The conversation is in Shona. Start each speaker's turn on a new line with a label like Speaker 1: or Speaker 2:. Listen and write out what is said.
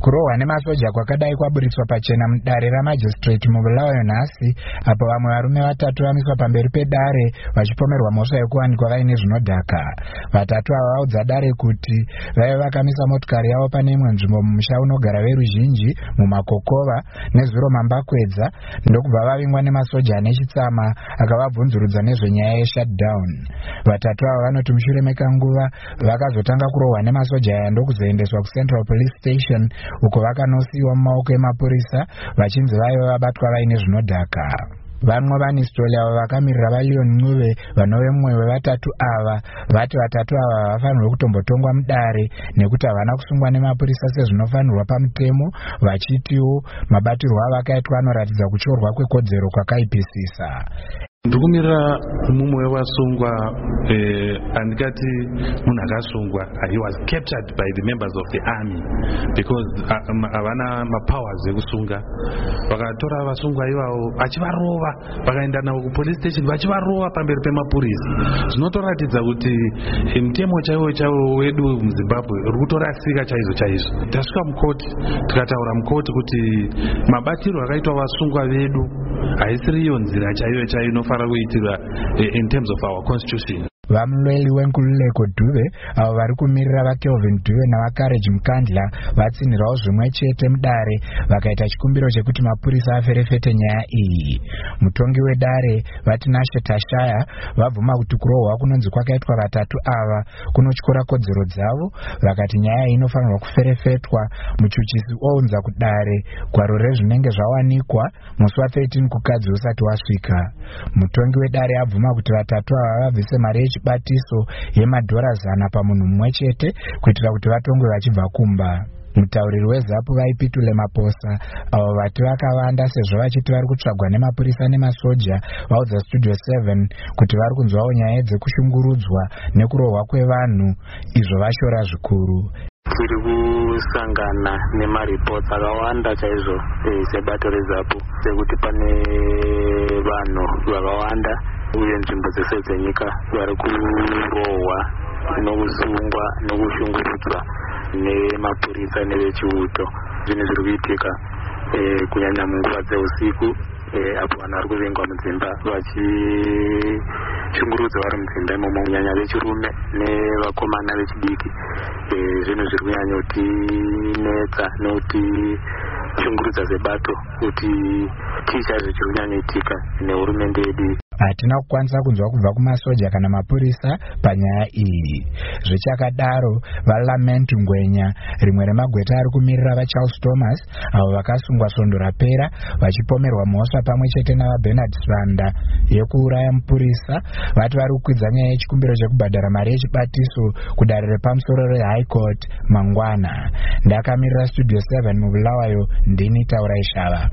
Speaker 1: Kurohwa nemasoja kwakadai kwaburitswa pachena mudare ramajistrate mubulawayo nhasi, apo vamwe varume 3 vamiswa pamberi pedare vachipomerwa mhosva yekuwanikwa vaine zvinodhaka. 3 ava vaudza dare kuti vaive vakamisa motikari yavo pane imwe nzvimbo mumusha unogara veruzhinji mumakokova nezuro mambakwedza, ndokubva vavingwa nemasoja nechitsama akavabvunzurudza nezvenyaya yeshutdown. 3 ava vanoti mushure mekanguva vakazotanga kurohwa nemasoja aya ndokuzoendeswa kuCentral Police Station uko vakanosiiwa mumaoko emapurisa vachinzi vaive vabatwa vaine zvinodhaka. Vamwe vaNistoli ava vakamirira vaLeon Ncube vanove mumwe we3 ava vati 3 ava vafanirwa kutombotongwa mudare nekuti havana kusungwa nemapurisa sezvinofanirwa pamutemo, vachitiwo mabatirwo avo akaitwa anoratidza kutyorwa kwekodzero kwakaipisisa.
Speaker 2: Ndikumirira mumwe wevasungwa andikati munhu akasungwa. He was captured by the members of the army because havana mapowers ekusunga. Vakatora vasungwa ivavo vachivarova, vakaenda navo kupolice station vachivarova pamberi pemapurisa. Zvinotoratidza kuti mutemo chaiwo wedu muZimbabwe uri kutorasika chaizvo. Tasvika mukoti tikataura mukoti kuti mabatiro akaitwa vasungwa vedu haisiriyo nzira chaiyo inofanira kuitirwa in terms of our constitution.
Speaker 1: Vamulweli wenkululeko Dube avo vari kumirira vaKelvin Dube navaCourage Mkandla vatsinhirawo zvimwe chete mudare vakaita chikumbiro chekuti mapurisa aferefete nyaya iyi. Mutongi wedare vati Nashe Tashaya vabvuma kuti kurohwa kunonzi kwakaitwa 3 ava kunotyora kodzero dzavo, vakati nyaya iyi inofanirwa kuferefetwa. Muchuchisi ounza kudare gwaro rezvinenge zvawanikwa musi wa13 kukadzi usati wasvika. Mutongi wedare abvuma kuti 3 ava vabvise mari batiso yemadhora 100 pamunhu mumwe chete kuitira kuti vatongwe vachibva kumba. Mutauriri weZAPU vaipitule Maposa avo vati vakawanda sezvo vachiti vari kutsvagwa nemapurisa nemasoja vaudza Studio 7 kuti vari kunzwawo nyaya dzekushungurudzwa nekurohwa kwevanhu, izvo vashora zvikuru.
Speaker 3: Tiri kusangana nemaripoti akawanda chaizvo sebato reZAPU sekuti pane vanhu vakawanda uye nzvimbo dzese dzenyika vari kurohwa nokusungwa nokushungurudzwa nemapurisa nevechiuto. Zvinhu zviri kuitika kunyanya munguva dzeusiku apo vanhu vari kuvengwa mudzimba vachishungurudza vari mudzimba imomo, kunyanya vechirume nevakomana vechidiki. Zvinhu zviri kunyanya kutinetsa nekuti shungurudza sebato kuti tichaizvo chiri kunyanyaitika nehurumende yedu.
Speaker 1: Hatina kukwanisa kunzwa kubva kumasoja kana mapurisa panyaya iyi. Zvichakadaro, vaLament Ngwenya, rimwe remagweta ari kumirira vaCharles Thomas avo vakasungwa svondo rapera vachipomerwa mhosva pamwe chete navaBernard Swanda yekuuraya mupurisa, vati vari kukwidza nyaya yechikumbiro chekubhadhara mari yechibatiso kudare repamusoro reHigh Court mangwana. Ndakamirira Studio 7 mubulawayo, ndini Taurai Shava.